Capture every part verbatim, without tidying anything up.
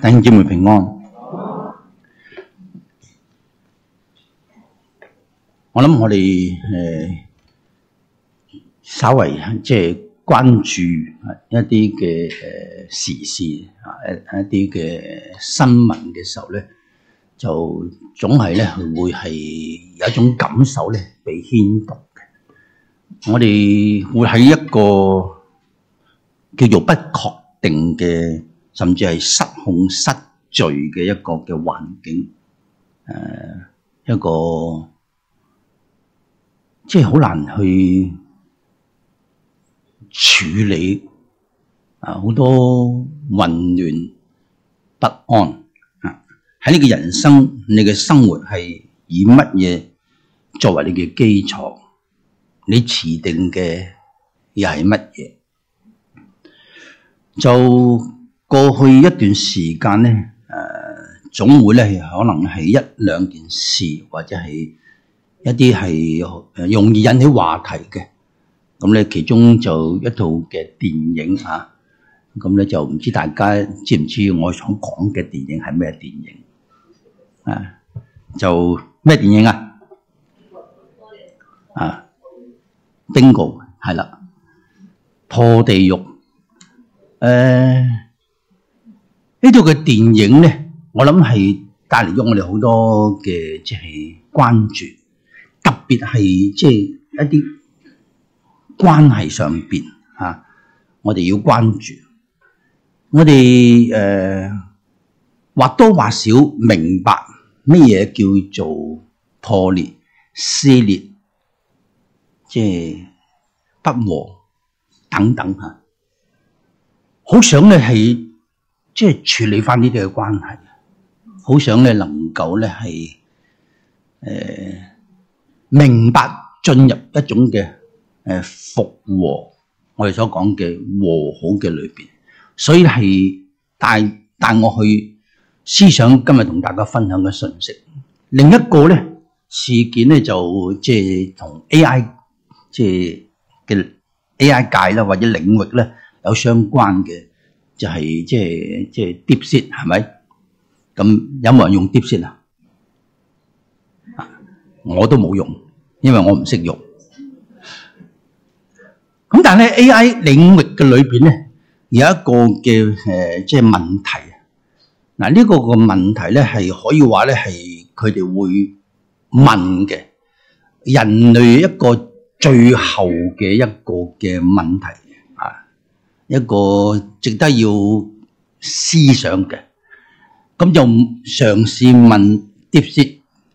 弟兄姊妹平安。我諗我哋誒稍為即係關注一啲嘅誒時事啊，一一啲嘅新聞嘅時候咧，就總係咧會係有一種感受咧被牽動嘅。我哋會喺一個叫做不確定嘅，甚至係失控失序嘅一個嘅環境，誒、呃、一個即係好難去處理啊，好多混亂不安啊！喺你嘅人生，你嘅生活係以乜嘢作為你嘅基礎？你持定嘅又係乜嘢？就過去一段時間咧，誒、呃、總會咧可能係一兩件事，或者係一啲係容易引起話題嘅。咁咧，其中就一套嘅電影啊，咁咧就唔知大家知唔知我想講嘅電影係咩電影啊？就咩電影啊？啊 Bingo 係啦，破地獄。誒、呃，呢套嘅電影咧，我諗係帶嚟咗我哋好多嘅即係關注，特別係即係一啲關係上邊嚇、啊，我哋要關注。我哋誒、呃、或多或少明白乜嘢叫做破裂、撕裂，即係不和等等嚇。好想咧係即係處理翻呢啲嘅關係，好想咧能夠咧係誒明白進入一種嘅誒復和，我哋所講嘅和好嘅裏邊，所以係帶帶我去思想今日同大家分享嘅信息。另一個咧事件咧就即係同 A I 即係嘅 A I 界啦或者領域咧有相關嘅，就係即係即係 DeepSeek 係咪？咁有冇人用 DeepSeek 啊？我都冇用，因為我唔識用。咁但係咧 A I 領域嘅裏邊咧有一個嘅誒即係問題。嗱，呢個個問題咧係可以話咧係佢哋會問嘅人類一個最後嘅一個嘅問題。一個值得要思想嘅，咁就嘗試問 DeepSeek，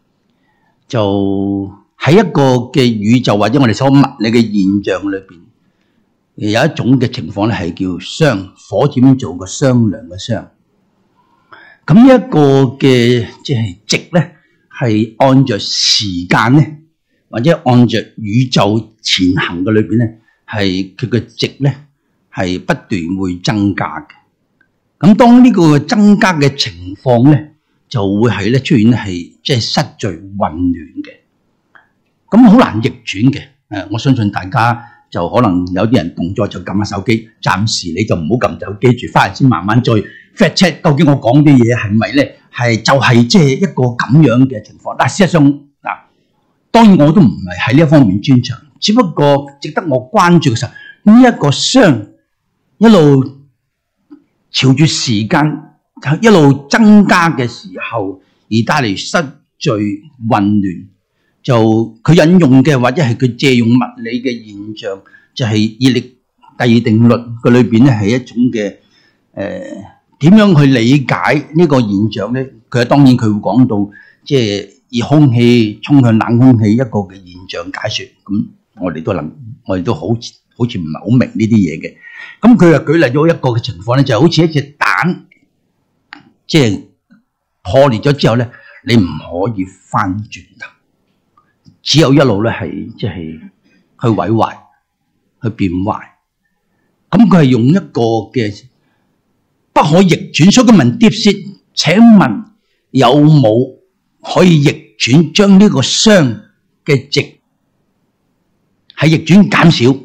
就喺一個嘅宇宙或者我哋所物理嘅現象裏邊，有一種嘅情況咧係叫熵，火箭做個商量嘅熵。咁呢一個嘅即係值咧，係按着時間咧，或者按着宇宙前行嘅裏邊咧，係佢嘅值咧。係不斷會增加嘅，咁當呢個增加嘅情況咧，就會係咧出現係即係失序混亂嘅，咁好難逆轉嘅。誒，我相信大家就可能有啲人動作就撳下手機，暫時你就唔好撳手機住，翻嚟先慢慢再 fact check 究竟我講啲嘢係咪咧係就係即係一個咁樣嘅情況。但係事實上嗱，當然我都唔係喺呢一方面專長，只不過值得我關注嘅時候，呢一個熵一路朝住時間一路增加嘅時候，而帶嚟失序混亂，就佢引用嘅或者係佢借用物理嘅現象，就係熱力第二定律嘅裏邊咧，係一種嘅誒點樣去理解呢個現象咧？佢當然佢會講到即係熱空氣衝向冷空氣一個嘅現象解說，咁我哋都能我哋都好似好似唔係好明呢啲嘢嘅。咁佢又舉例咗一個嘅情況咧，就好似一隻蛋，即係破裂咗之後咧，你唔可以翻轉頭，只有一路咧係即係去毀壞、去變壞。咁佢係用一個嘅不可逆轉，所以佢問 DeepSeek，請問有冇可以逆轉將呢個熵嘅值係逆轉減少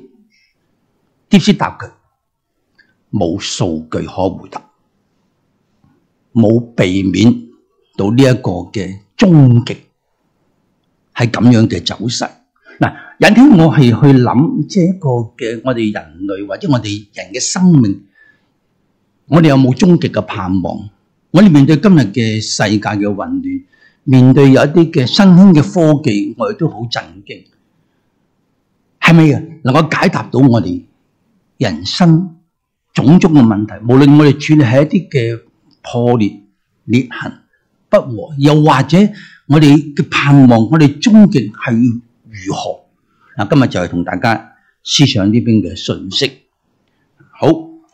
？DeepSeek答佢。冇數據可回答， 冇避免到呢一個嘅終極係咁樣嘅走勢。嗱，引起我係去諗，即係一個嘅我哋人類或者我哋人嘅生命，我哋有冇終極嘅盼望？我哋面對今日嘅世界嘅混亂，面對有一啲嘅新興嘅科技，我哋都好震驚。係咪啊？能夠解答到我哋人生種種嘅問題？無論我哋處理係一啲嘅破裂、裂痕、不和，又或者我哋嘅盼望，我哋終極係如何？嗱，今日就係同大家思想呢邊嘅信息。好，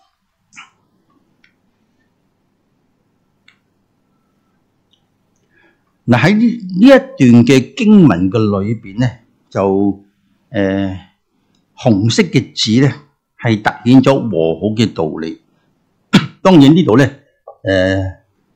嗱，喺呢一段嘅經文嘅裏邊咧，就誒、呃、紅色嘅字咧係凸顯咗和好嘅道理。當然呢度咧誒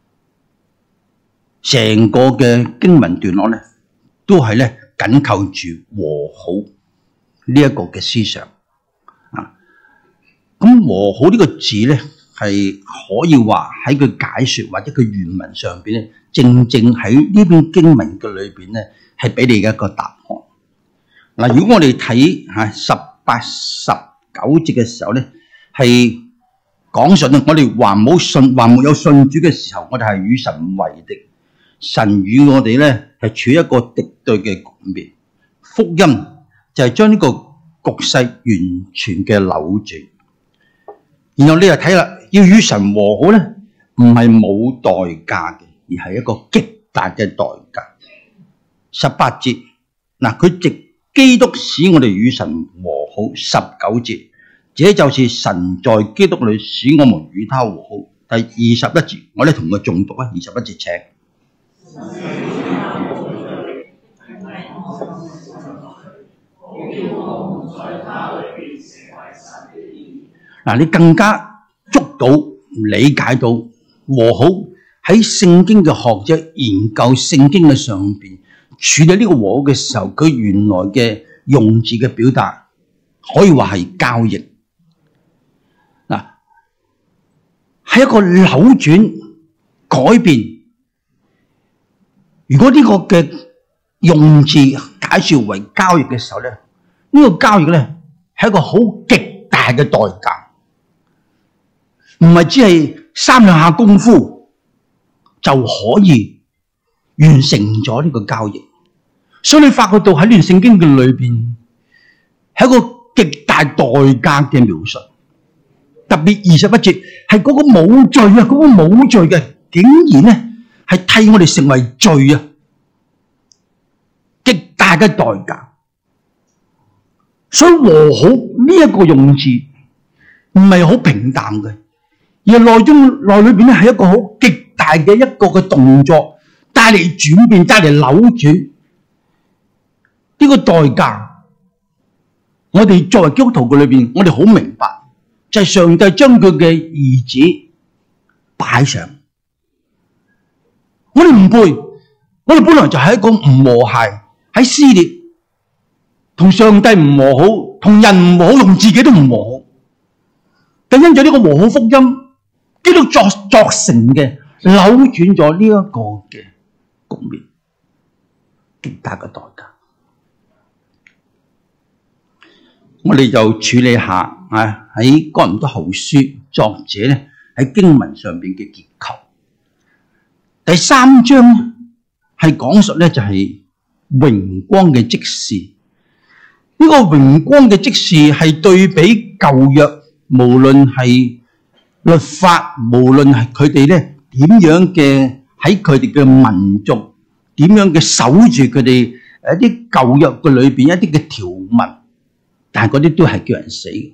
成個嘅經文段落咧都係咧緊扣住和好呢一個嘅思想啊。咁和好呢個字咧係可以話喺佢解說或者佢原文上邊咧，正正喺呢篇經文嘅裏邊咧，係俾你嘅一個答案。嗱，如果我哋睇吓十八、十九節嘅時候咧，係講述我哋還冇信，還沒有信主嘅時候，我哋係與神為敵，神與我哋咧係處於一個敵對嘅局面。福音就係將呢個局勢完全嘅扭轉。然後你又睇啦，要與神和好咧，唔係冇代價嘅，而係一個極大嘅代價。十八節嗱，佢藉基督使我哋與神和好。十九節，這就是神在基督裏使我們與他和好。第二十一節，我哋同佢誦讀啊，二十一節請。嗱，你更加捉到、理解到和好喺聖經嘅學者研究聖經嘅上邊處理呢個和好嘅時候，佢原來嘅用字嘅表達可以話係交易。嗱，係一個扭轉、改變。如果呢個嘅用字解說為交易嘅時候咧，呢個交易咧係一個好極大嘅代價。唔係只係三兩下功夫就可以完成咗呢個交易，所以你發覺到喺呢段聖經嘅裏邊係一個極大代價嘅描述。特別二十一節係嗰個冇罪啊，嗰個冇罪嘅竟然咧係替我哋成為罪啊，極大嘅代價。所以和好呢一個用字唔係好平淡嘅。而內中內裏邊咧係一個好極大嘅一個嘅動作，帶嚟轉變，帶嚟扭轉。呢個代價，我哋作為基督徒嘅裏邊，我哋好明白，就係上帝將佢嘅兒子擺上。我哋唔配，我哋本來就係一個唔和諧，喺撕裂，同上帝唔和好，同人唔和好，同自己都唔和好。但因咗呢個和好福音，基督作作成嘅扭轉咗呢一個嘅局面，極大嘅代價。我哋就處理下啊喺哥林多後書作者咧喺經文上邊嘅結構。第三章係講述咧就係榮光嘅職事。呢個榮光嘅職事係對比舊約，無論係律法，無論係佢哋咧點樣嘅喺佢哋嘅民族點樣嘅守住佢哋一啲舊約嘅裏邊一啲嘅條文，但係嗰啲都係叫人死嘅。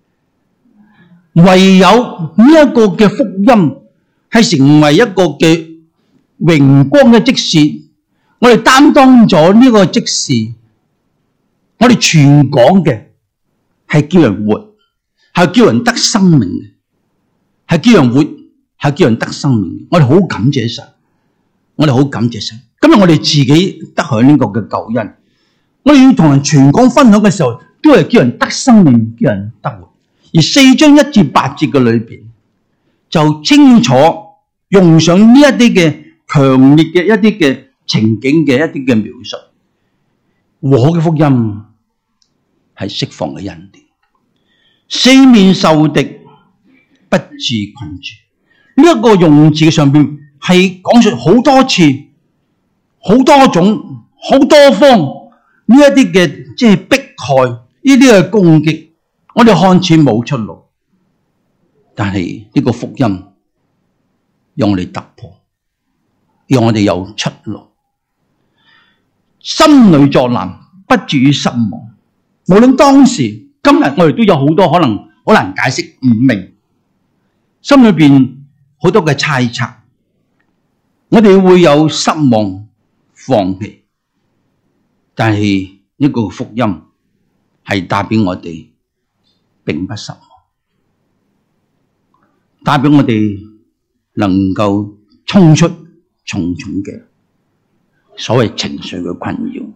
唯有呢一個嘅福音係成為一個嘅榮光嘅職事，我哋擔當咗呢個職事，我哋傳講嘅係叫人活，係叫人得生命嘅。係叫人活，係叫人得生命。我哋好感謝神，我哋好感謝神。今日我哋自己得享呢個嘅救恩，我哋要同人傳講分享嘅時候，都係叫人得生命，叫人得活。而四章一至八節嘅裏邊，就清楚用上呢一啲嘅強烈嘅一啲嘅情景嘅一啲嘅描述。和嘅福音係釋放嘅恩典，四面受敵，不致困住。呢、這、一個用字上邊係講述好多次、好多種、好多方呢一啲嘅即係迫害，呢啲嘅攻擊，我哋看似冇出路，但係呢個福音讓我哋突破，讓我哋有出路。心裏作難，不至於失望。無論當時、今日，我哋都有好多可能好難解釋唔明，心裏邊好多嘅猜測，我哋會有失望、放棄。但係呢個福音係帶俾我哋，並不失望，帶俾我哋能夠衝出重重嘅所謂情緒嘅困擾，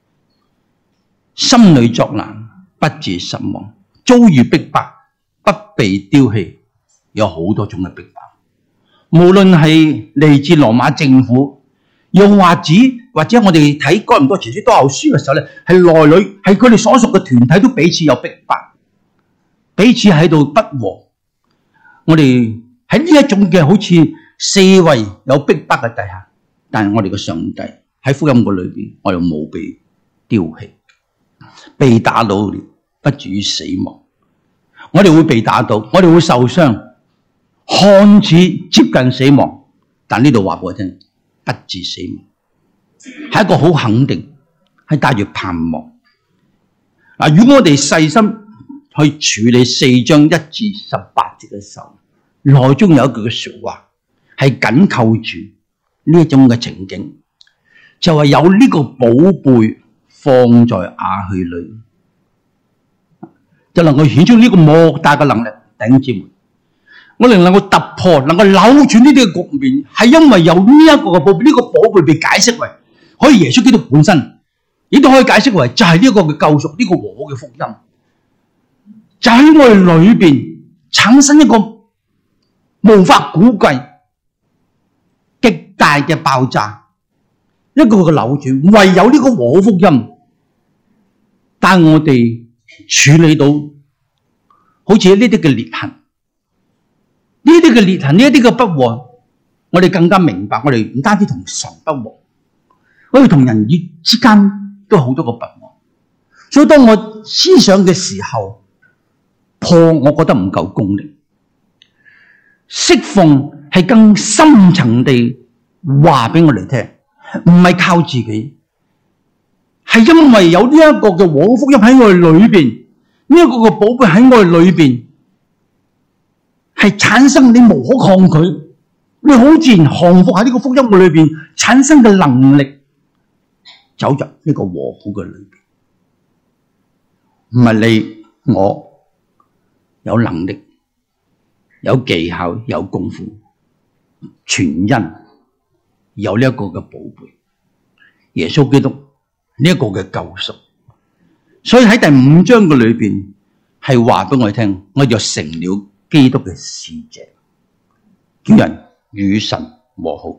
心裏作難，不致失望，遭遇逼迫，不被丟棄，有好多種嘅逼迫，無論係嚟自羅馬政府，又或者或者我哋睇哥林多前書多後書嘅時候咧，係內裏係佢哋所屬嘅團體都彼此有逼迫，彼此喺度不和。我哋喺呢一種嘅好似四圍有逼迫嘅底下，但係我哋嘅上帝喺福音嘅裏邊，我哋冇被丟棄，被打倒了，不至於死亡。我哋會被打倒，我哋會受傷，看似接近死亡，但呢度話俾我聽，不致死亡，係一個好肯定，係帶住盼望。嗱，如果我哋細心去處理四章一至十八節嘅時候，內中有一句嘅說話係緊扣住呢一種嘅情景，就係有呢個寶貝放在瓦器裏，就能夠顯出呢個莫大嘅能力。弟兄姊妹，我哋能夠突破，能夠扭轉呢啲嘅局面，係因為有呢一個嘅寶貝，呢個寶貝被解釋為可以耶穌基督本身，亦都可以解釋為就係呢一個嘅救贖，呢個和好嘅福音，就喺我哋裏邊產生一個無法估計極大嘅爆炸，一個嘅扭轉，唯有呢個和好福音帶我哋處理到好似呢啲嘅裂痕，呢啲嘅裂痕，呢一啲嘅不和，我哋更加明白，我哋唔單止同神不和，我哋同人與之間都好多個不和。所以當我思想嘅時候，破我覺得唔夠功力，釋放係更深層地話俾我哋聽，唔係靠自己，係因為有呢一個嘅和好福音喺我哋裏邊，呢一個嘅寶貝喺我哋裏邊，係產生你無可抗拒，你好自然降服喺呢個福音嘅裏邊產生嘅能力，走入呢個和好嘅裏邊，唔係你我有能力、有技巧、有功夫，全因有呢一個嘅寶貝，耶穌基督呢一個嘅救贖。所以喺第五章嘅裏邊係話俾我哋聽，我就成了基督嘅使者，叫人與神和好。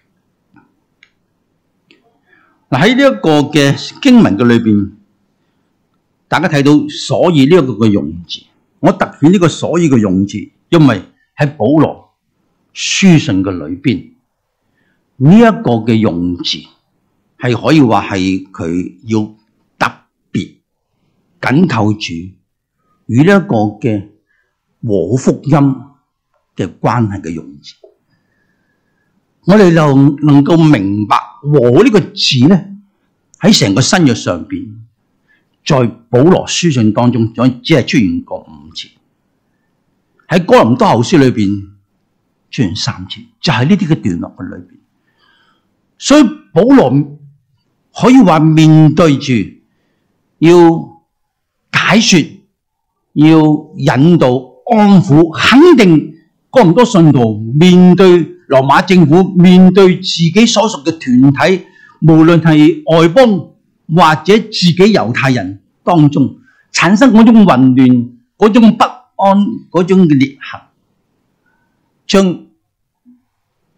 嗱，喺呢一個嘅經文嘅裏邊，大家睇到所以呢一個嘅用字，我特顯呢個所以嘅用字，因為喺保羅書信嘅裏邊，呢一個嘅用字係可以話係佢要特別緊扣住與呢一個嘅和好福音嘅關係嘅用字。我哋就能夠明白和呢個字咧，喺成個新約上邊，在保羅書信當中只係出現過五次，喺哥林多後書裏邊出現三次，就係呢啲嘅段落嘅裏邊。所以保羅可以話面對住要解說、要引導、安撫、肯定哥林多信徒，面對羅馬政府，面對自己所屬嘅團體，無論係外邦或者自己猶太人當中產生嗰種混亂、嗰種不安、嗰種裂痕，將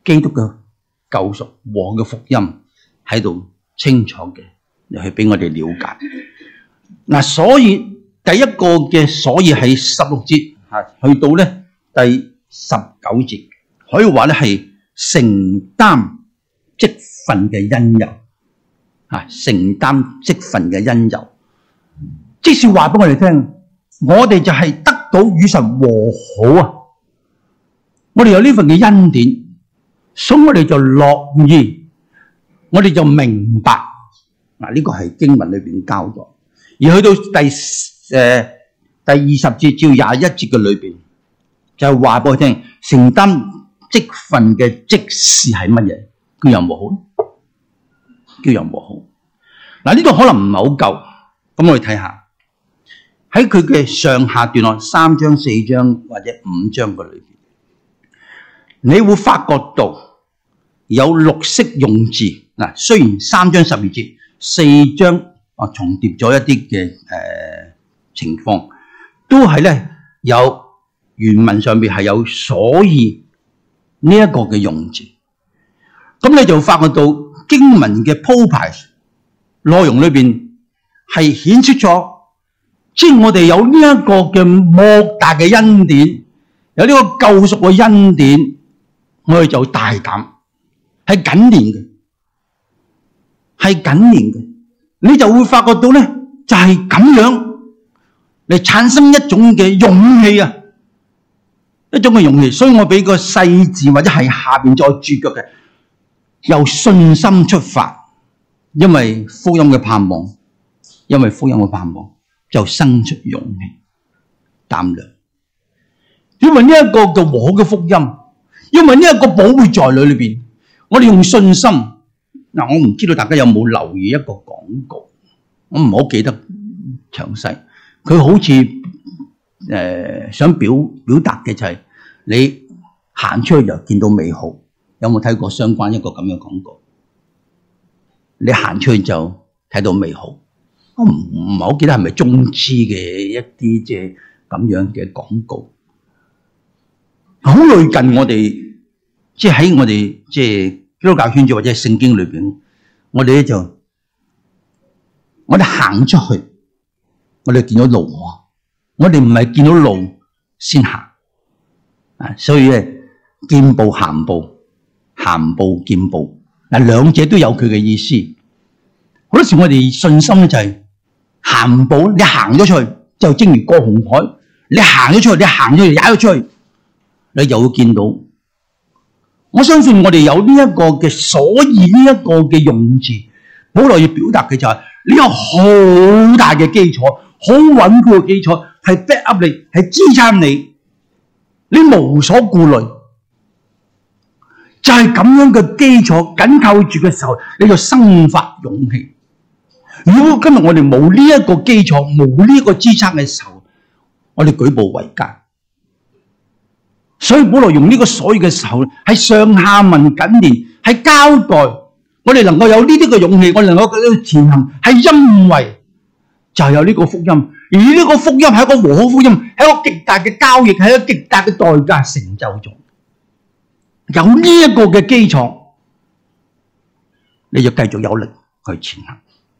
基督嘅救贖和嘅福音喺度清楚嘅嚟去俾我哋了解。嗱，所以第一個嘅所以係十六節吓，去到咧第十九節，可以話咧係承擔職分嘅因由啊，承擔職分嘅因由，即是話俾我哋聽，我哋就係得到與神和好啊！我哋有呢份嘅恩典，所以我哋就樂意，我哋就明白嗱，呢個係經文裏邊交代。而去到第誒、呃、第二十節至廿一節嘅裏邊，就係話俾我聽，承擔職分嘅職事係乜嘢？叫人和好，叫人和好。嗱，呢度可能唔係好夠，咁我哋睇下喺佢嘅上下段落三章、四章或者五章嘅裏邊，你會發覺到有綠色用字。嗱，雖然三章十二節、四章啊重疊咗一啲嘅誒情況，都係咧有原文上邊係有所以呢一個嘅用字。咁你就發覺到經文嘅鋪排內容裏邊係顯出咗，即係我哋有呢一個嘅莫大嘅恩典，有呢個救贖嘅恩典，我哋就大膽係緊連嘅，係緊連嘅。你就會發覺到咧，就係咁樣嚟產生一種嘅勇氣啊，一種嘅勇氣。所以我俾個細字或者係下邊再注腳嘅，由信心出發，因為福音嘅盼望，因為福音嘅盼望就生出勇氣、膽量。因為呢一個嘅和好嘅福音，因為呢一個寶貝在裏裏邊，我哋用信心。嗱，我唔知道大家有冇留意一個廣告，我唔好記得詳細。佢好似誒、呃、想表表達嘅就係、是、你行出去就見到美好。有冇睇過相關一個咁樣廣告？你行出去就睇到美好。我唔唔係好記得係咪中資嘅一啲即係咁樣嘅廣告。好類近我哋，即係喺我哋即係基督教圈子或者係聖經裏邊，我哋咧就我哋行出去，我哋見到路啊！我哋唔係見到路先行啊，所以咧見步行步，行步見步，嗱兩者都有佢嘅意思。好多時我哋信心咧就係行步，你行咗出去就正如過紅海，你行咗出去，你行咗去踩咗出去，你就會見到。我相信我哋有呢一個嘅所以呢一個嘅用字，保羅要表達嘅就係、是、你有好大嘅基礎，好穩固嘅基礎，係 back up 你，係支撐你，你無所顧慮，就係、是、咁樣嘅基礎緊扣住嘅時候，你就生發勇氣。如果今日我哋冇呢一個基礎，冇呢一個支撐嘅時候，我哋舉步維艱。所以保羅用呢個所以嘅時候，係上下文緊連，係交代我哋能夠有呢啲嘅勇氣，我哋能夠繼續前行，係因為就係有呢個福音，而呢個福音係一個和好福音，係一個極大嘅交易，係一個極大嘅代價成就咗。有呢一個嘅基礎，你就繼續有力去前行。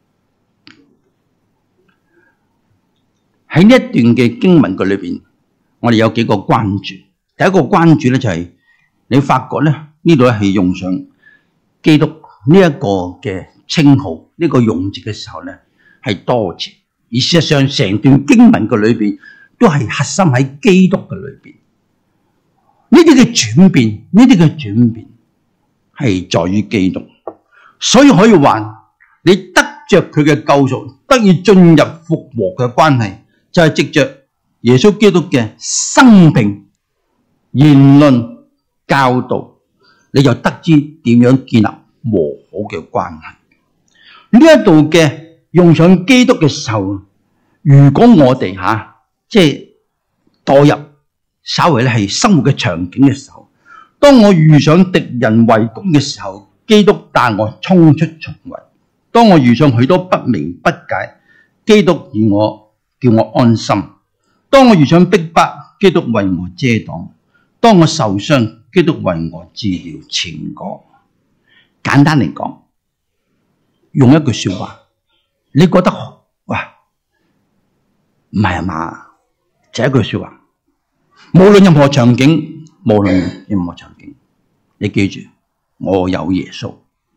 喺呢一段嘅經文嘅裏邊，我哋有幾個關注。第一個關注咧就係你發覺咧呢度咧係用上基督呢一個嘅稱號，呢個用字嘅時候咧係多次，而事實上成段經文嘅裏邊都係核心喺基督嘅裏邊。呢啲嘅轉變，呢啲嘅轉變係在於基督，所以可以話你得着佢嘅救贖，得以進入復和嘅關係，就係藉着耶穌基督嘅生平、言論、教導，你就得知點樣建立和好嘅關係。呢一度嘅用上基督嘅時候，如果我哋吓即係代入稍微咧係生活嘅場景嘅時候，當我遇上敵人圍攻嘅時候，基督帶我衝出重圍；當我遇上許多不明不解，基督與我叫我安心；當我遇上逼迫，基督為我遮擋。當我受傷， 基督為我治療前果。簡單嚟講，用一句說話，你覺得哇，唔係啊嘛？就一句說話，無論任何場景，無論任何場景，你記住，我有耶穌，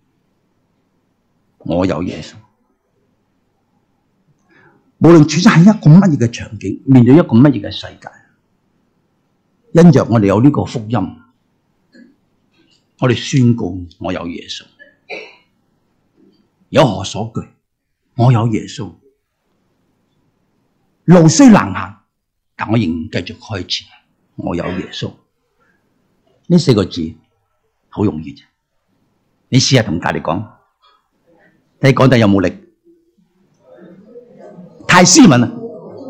我有耶穌。無論處身喺一個乜嘢嘅場景，面對一個乜嘢嘅世界，因着我哋有呢個福音，我哋宣告我有耶穌。有何所懼？我有耶穌。路雖難行，但我仍然繼續開前。我有耶穌。呢四個字好容易啫，你試下同隔籬講，你講得有冇力？太斯文啦！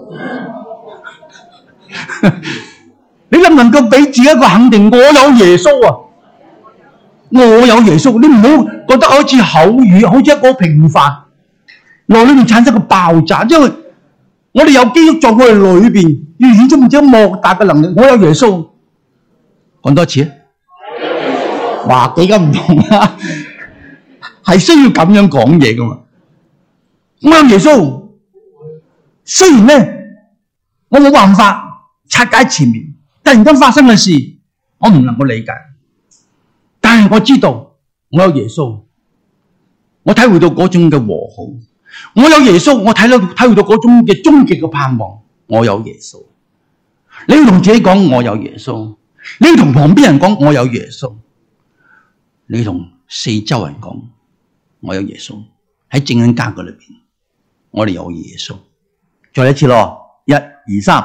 你能唔能夠俾自己一個肯定？我有耶穌啊！我有耶穌，你唔好覺得好似口語，好似一個平凡，內裏面產生個爆炸。因為我哋有基督在我哋裏邊，要顯出唔知莫大嘅能力。我有耶穌，講多次啊！哇，幾咁唔同啊！係需要咁樣講嘢噶嘛？我有耶穌。雖然咧，我冇辦法拆解前面突然間發生嘅事，我唔能夠理解，但係我知道我有耶穌，我體會到嗰種嘅和好。我有耶穌，我睇到體會到嗰種嘅終極嘅盼望。我有耶穌，你要同自己講我有耶穌，你要同旁邊人講我有耶穌，你要同四周人講我有耶穌。喺正恩家嘅裏邊，我哋有耶穌。再一次咯，一、二、三。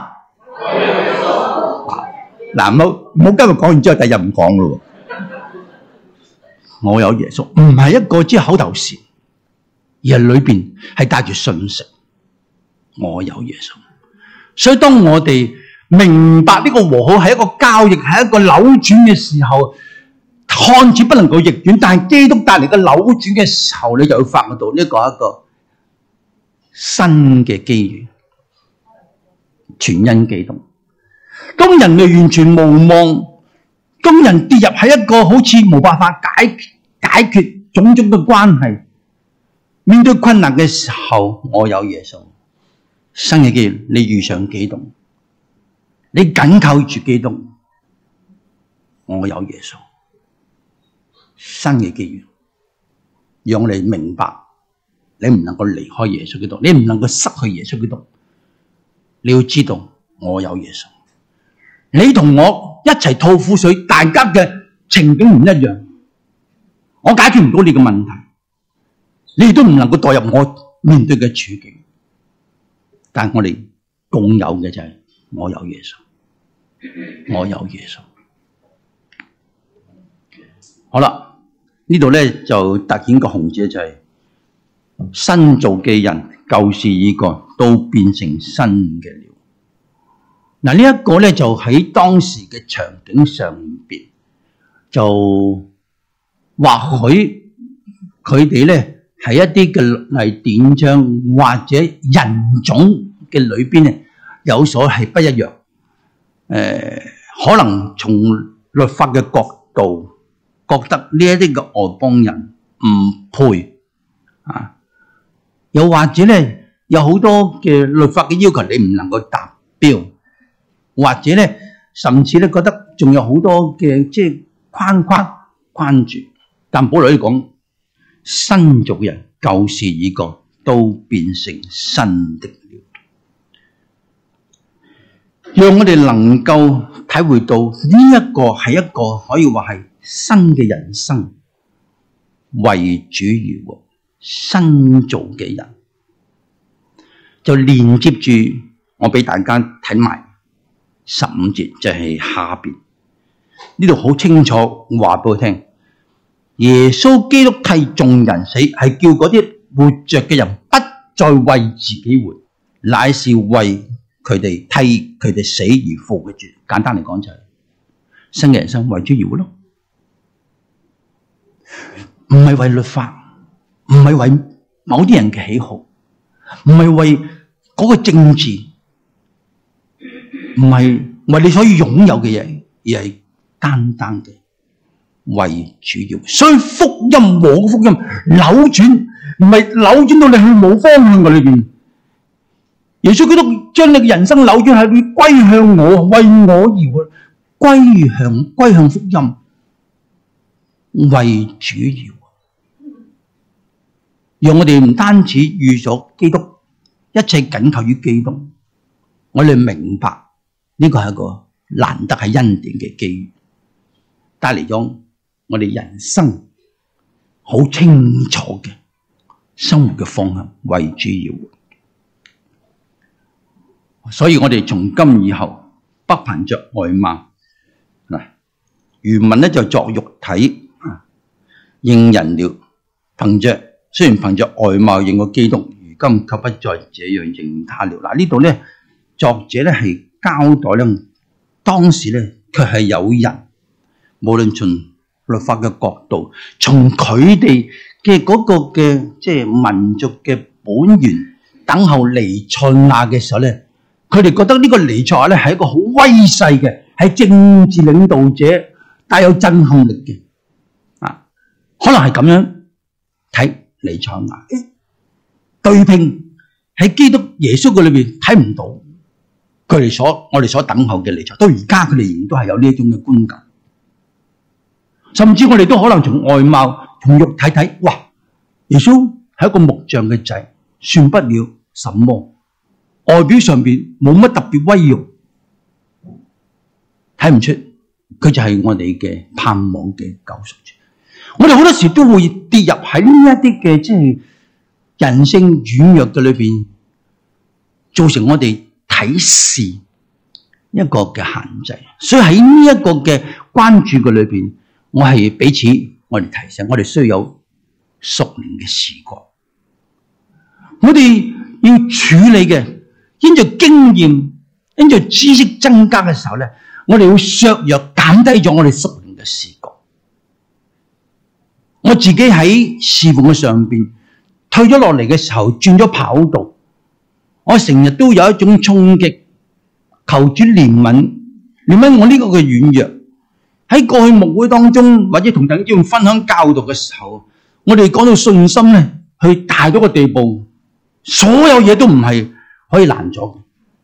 嗱，唔好唔好今日講完之後，第日唔講咯。我有耶穌，唔係一個只係口頭禪，而係裏邊係帶住信息。我有耶穌，所以當我哋明白呢個和好係一個交易，係一個扭轉嘅時候，看似不能夠逆轉，但係基督帶嚟嘅扭轉嘅時候，你就會發覺到呢個係一個新嘅機遇。全因基督。當人類完全無望，當人跌入喺一個好似冇辦法解解決種種嘅關係，面對困難嘅時候，我有耶穌。新嘅機遇，你遇上基督，你緊扣住基督，我有耶穌。新嘅機遇，讓我哋明白，你唔能夠離開耶穌基督，你唔能夠失去耶穌基督。你要知道，我有耶穌。你同我一齊吐苦水，大家嘅情景唔一樣。我解決唔到你嘅問題，你亦都唔能夠代入我面對嘅處境。但係我哋共有嘅就係我有耶穌，我有耶穌。好啦，呢度咧就突顯個紅字就係、是、新造嘅人，舊事已過，都變成新嘅了。嗱，呢一個咧就喺當時嘅場景上邊，就或許佢哋咧係一啲嘅律例典章或者人種嘅裏邊咧有所係不一樣。誒、呃，可能從律法嘅角度覺得呢一啲嘅外邦人唔配啊，又或者咧有好多嘅律法嘅要求你唔能夠達標。或者咧，甚至咧覺得仲有好多嘅即係框框框住，但保羅嚟講，新造人舊事已過，都變成新的了。讓我哋能夠體會到呢一個係一個可以話係新嘅人生，為主而活，新造嘅人，就連接住我俾大家睇埋。十五節就係下邊呢度好清楚話俾我聽，耶穌基督替眾人死，係叫嗰啲活着嘅人不再為自己活，乃是為佢哋替佢哋死而復活嘅主。簡單嚟講就係、是、新嘅人生為主而活咯，唔係為律法，唔係為某啲人嘅喜好，唔係為嗰個政治。唔係為你所擁有嘅嘢，而係單單嘅為主要。所以福音和嘅福音扭轉，唔係扭轉到你去冇方向嘅裏邊。耶穌基督將你嘅人生扭轉係會歸向我，為我而活，歸向歸向福音，為主要。讓我哋唔單止遇咗基督，一切緊靠於基督。我哋明白呢個係一個難得係恩典嘅機遇，帶嚟咗我哋人生好清楚嘅生活嘅方向，為主要活。所以我哋從今以後不憑着外貌，嗱，原文咧就作肉體認人了，憑着雖然憑着外貌認過基督，如今卻不再這樣認他了。嗱，呢度咧作者咧係交代咧，當時咧卻係有人，無論從律法嘅角度，從佢哋嘅嗰個嘅即係民族嘅本源，等候彌賽亞嘅時候咧。佢哋覺得呢個彌賽亞咧係一個好威勢嘅，係政治領導者，帶有震撼力嘅，啊，可能係咁樣睇彌賽亞，對拼喺基督耶穌嘅裏邊睇唔到佢哋所我哋所等候嘅彌賽亞，到而家佢哋仍然都係有呢一種嘅觀感，甚至我哋都可能從外貌、從肉體睇，哇，耶穌係一個木匠嘅仔，算不了什麼。外表上邊冇乜特別威容，睇唔出佢就係我哋嘅盼望嘅救贖主。我哋好多時都會跌入喺呢一啲嘅即係人性軟弱嘅裏邊，造成我哋睇視一個嘅限制。所以喺呢一個嘅關注嘅裏邊，我係彼此我哋提醒，我哋需要有屬靈嘅視覺。我哋要處理嘅。因着經驗，因着知識增加嘅時候咧，我哋要削弱減低咗我哋屬靈嘅視覺。我自己喺侍奉嘅上邊退咗落嚟嘅時候，轉咗跑道，我成日都有一種衝擊，求主憐憫，憐憫我呢個嘅軟弱。喺過去牧會當中，或者同弟兄姊妹分享教導嘅時候，我哋講到信心咧，去大咗個地步，所有嘢都唔係可以難咗。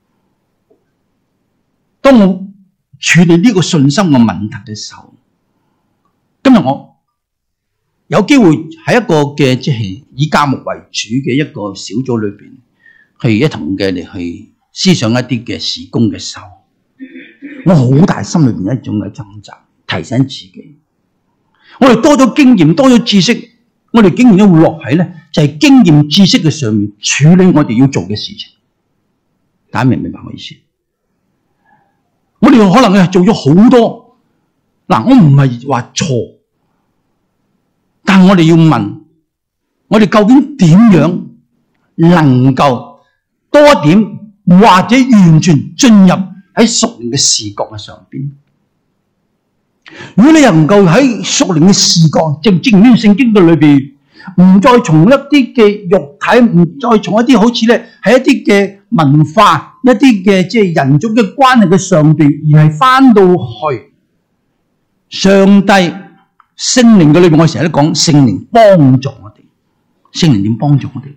當我處理呢個信心嘅問題嘅時候，今日我有機會喺一個嘅即係以教牧為主嘅一個小組裏邊，去一同嘅嚟去思想一啲嘅事工嘅時候，我好大心裏邊一種嘅掙扎，提醒自己，我哋多咗經驗，多咗知識，我哋竟然都會落喺咧就係經驗知識嘅上面處理我哋要做嘅事情。大家明唔明白我意思？我哋可能係做咗好多，嗱，我唔係話錯，但我哋要問，我哋究竟點樣能夠多一點，或者完全進入喺屬靈嘅視覺嘅上邊？如果你又唔夠喺屬靈嘅視覺，正正呢聖經嘅裏邊，唔再從一啲嘅肉體，唔再從一啲好似咧係一啲嘅文化，一啲嘅即係人種嘅關係嘅上邊，而係翻到去上帝聖靈嘅裏邊。我成日都講聖靈幫助我哋，聖靈點幫助我哋？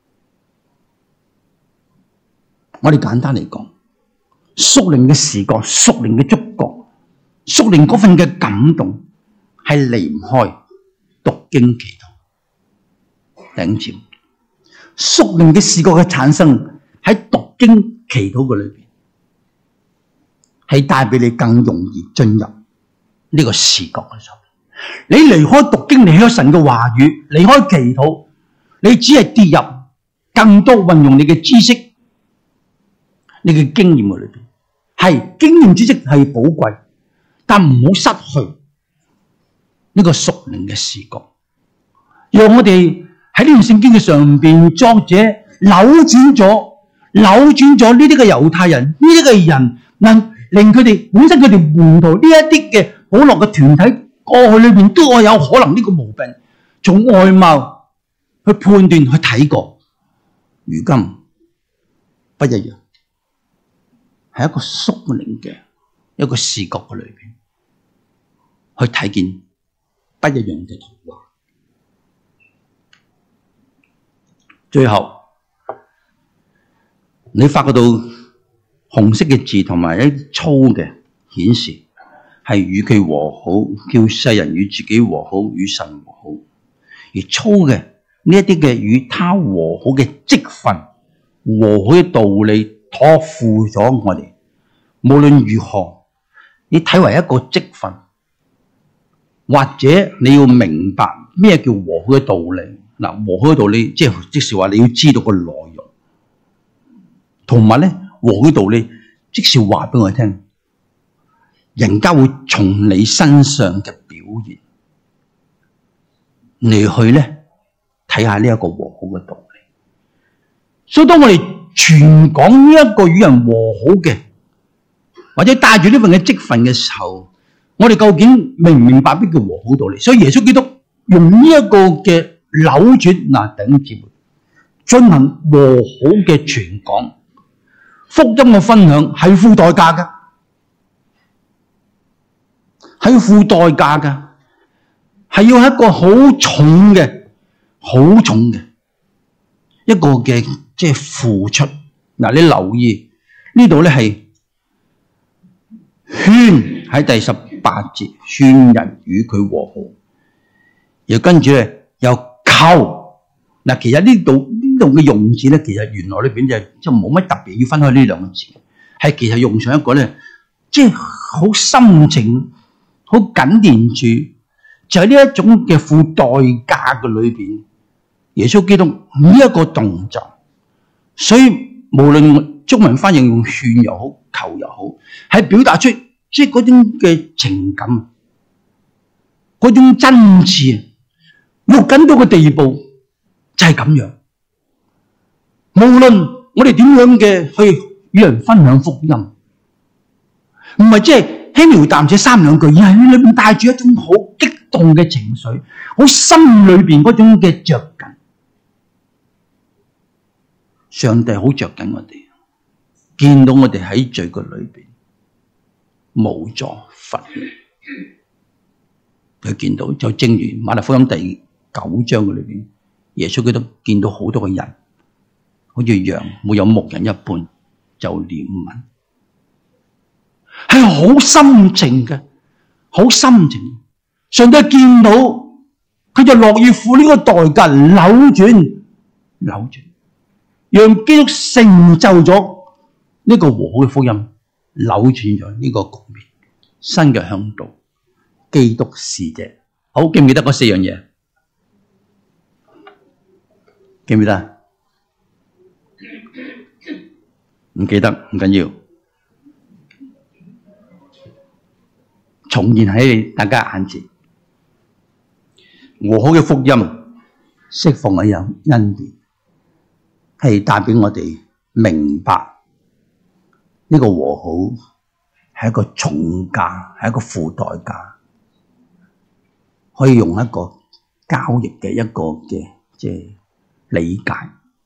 我哋簡單嚟講，屬靈嘅視覺、屬靈嘅觸覺、屬靈嗰份嘅感動，係離唔開讀經祈禱。頂住，屬靈嘅視覺嘅產生喺讀經祈禱嘅裏邊，係帶俾你更容易進入呢個視覺嘅上面。你離開讀經，離開神嘅話語，離開祈禱，你只係跌入更多運用你嘅知識、你嘅經驗嘅裏邊。係經驗知識係寶貴，但唔好失去呢個屬靈嘅視覺。讓我哋喺呢段聖經嘅上邊，作者扭轉咗、扭轉咗呢啲嘅猶太人，呢啲嘅人，能令佢哋本身佢哋門徒呢一啲嘅保羅嘅團體過去裏邊都有可能呢個毛病，從外貌去判斷去睇過，如今不一樣，係一個屬靈嘅一個視覺嘅裏邊， 去睇見不一樣嘅圖畫。最後你發覺到紅色嘅字同埋一粗嘅顯示係與佢和好，叫世人與自己和好，與神和好。而粗嘅呢一啲嘅與他和好嘅職分、和好嘅道理託付咗我哋。無論如何，你睇為一個職分，或者你要明白咩叫和好嘅道理。嗱，和好嘅道理即係即是話你要知道個內容，同埋咧和好嘅道理即是話俾我聽，人家會從你身上嘅表現嚟去咧睇下呢一個和好嘅道理。所以當我哋傳講呢一個與人和好嘅，或者帶住呢份嘅職分嘅時候，我哋究竟明唔明白咩叫和好道理？所以耶穌基督用呢一個嘅扭轉，嗱，弟兄姊妹，進行和好嘅傳講、福音嘅分享係付代價㗎，係要付代價㗎，係要一個好重嘅、好重嘅一個嘅即係付出。嗱，你留意呢度咧係勸喺第十八節，勸人與佢和好，又跟住咧又求。嗱，其實呢度呢度嘅用字咧，其實原來裏邊就即係冇乜特別要分開呢兩個字，係其實用上一個咧，即係好深情、好緊連住，就係呢一種嘅付代價嘅裏邊，耶穌基督呢一個動作。所以無論中文翻譯用勸又好、求又好，係表達出即係嗰種嘅情感，嗰種真摯，落緊到個地步就係咁樣。無論我哋點樣嘅去與人分享福音，唔係即係輕描淡寫三兩句，而係裏面帶住一種好激動嘅情緒，好心裏邊嗰種嘅着緊。上帝好着緊我哋，見到我哋喺罪嘅裏邊無助乏力，佢見到就正如馬太福音第九章嘅裏邊，耶穌基督見到好多個人，好似羊沒有牧人一般，就憐憫，係好深情嘅，好深情。上帝見到佢就樂意付呢個代價，扭轉扭轉。讓基督成就咗呢個和好嘅福音，扭轉咗呢個局面，新嘅向導，基督使者。好，記唔記得嗰四樣嘢？記唔記得？唔記得唔緊要，重現喺大家眼前。和好嘅福音釋放嘅有恩典，係帶俾我哋明白呢個和好係一個重價，係一個付代價，可以用一個交易嘅一個嘅即係理解，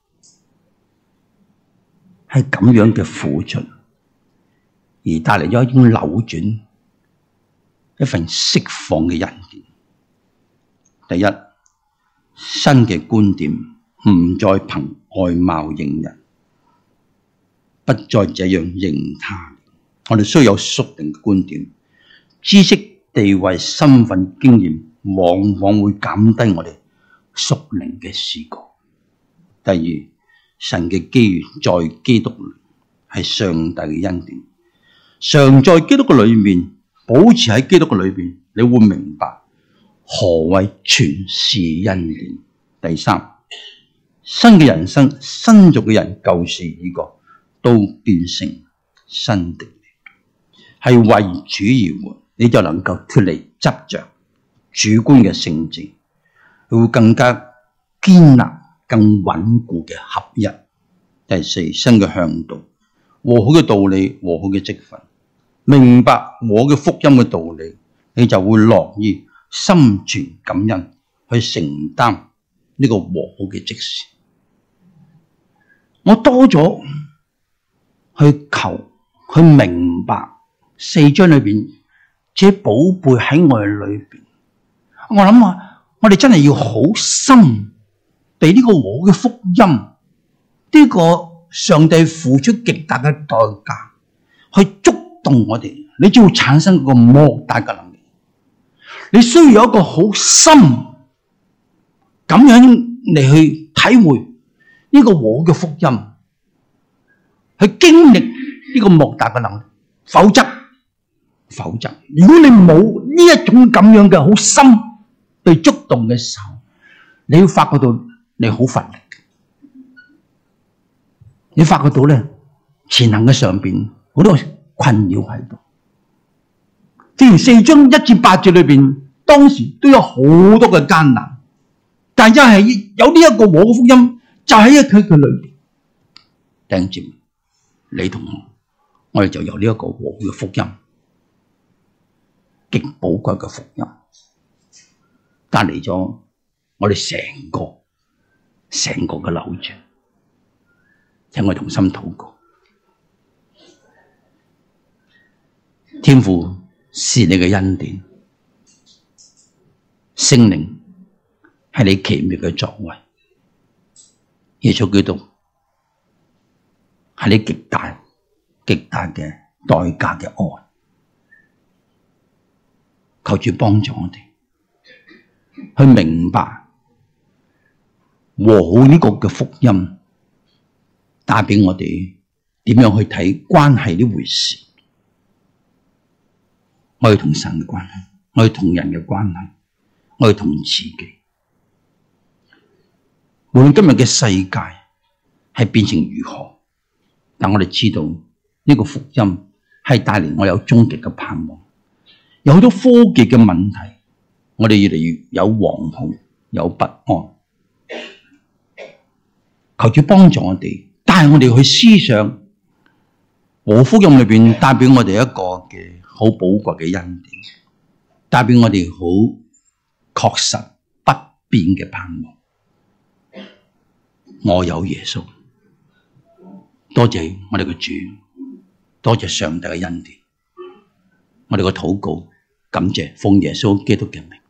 係咁樣嘅付出，而帶嚟咗一種扭轉，一份釋放嘅恩典。第一，新嘅觀點，唔再憑外貌認人，不再這樣認他。我哋需要有屬靈嘅觀點，知識、地位、身份、經驗，往往會減低我哋屬靈嘅視覺。第二，神嘅機遇在基督裏，係上帝嘅恩典，常在基督嘅裏面，保持喺基督嘅裏邊，你會明白何謂全是恩典。第三，新嘅人生，新造嘅人，舊事已過，都變成新的，係為主而活，你就能夠脫離執着主觀嘅性質，佢會更加堅立、更穩固嘅合一。第四，新嘅向導，和好嘅道理，和好嘅職分，明白我嘅福音嘅道理，你就會樂意心存感恩去承擔呢個和好嘅職事。我多咗去求去明白四章裏邊這寶貝喺我哋裏邊。我諗啊，我哋真係要好深地呢個和嘅福音，呢個上帝付出極大嘅代價去觸動我哋，你就會產生個莫大嘅能力。你需要有一個好深咁樣嚟去體會呢個和嘅福音，去經歷呢個莫大嘅能力。否則，否則，如果你冇呢一種咁樣嘅好深被觸動嘅時候，你會發覺到你好乏力，你發覺到咧前行嘅上邊好多困擾喺度。正如四章一至八節裏邊，當時都有好多嘅艱難，但係因係有呢一個和嘅福音，就喺一佢嘅裏邊。弟兄姊妹，你同我，我哋就有呢一個和嘅福音，極寶貴嘅福音，帶嚟咗我哋成個成個嘅扭轉。請我哋同心禱告。天父，是你嘅恩典，聖靈係你奇妙嘅作為，耶穌基督係你極大極大嘅代價嘅愛。求主幫助我哋去明白和好呢個嘅福音帶俾我哋點樣去睇關係呢回事。我哋同神嘅關係，我哋同人嘅關係，我哋同自己。無論今日嘅世界係變成如何，但我哋知道呢個福音係帶嚟我有終極嘅盼望。有好多科技嘅問題，我哋越嚟越有惶恐，有不安。求主幫助我哋，帶我哋去思想和福音裏邊帶俾我哋一個嘅好寶貴嘅恩典，帶俾我哋好確實不變嘅盼望。我有耶穌，多謝我哋嘅主，多謝上帝嘅恩典。我哋嘅禱告，感謝奉耶穌基督嘅名。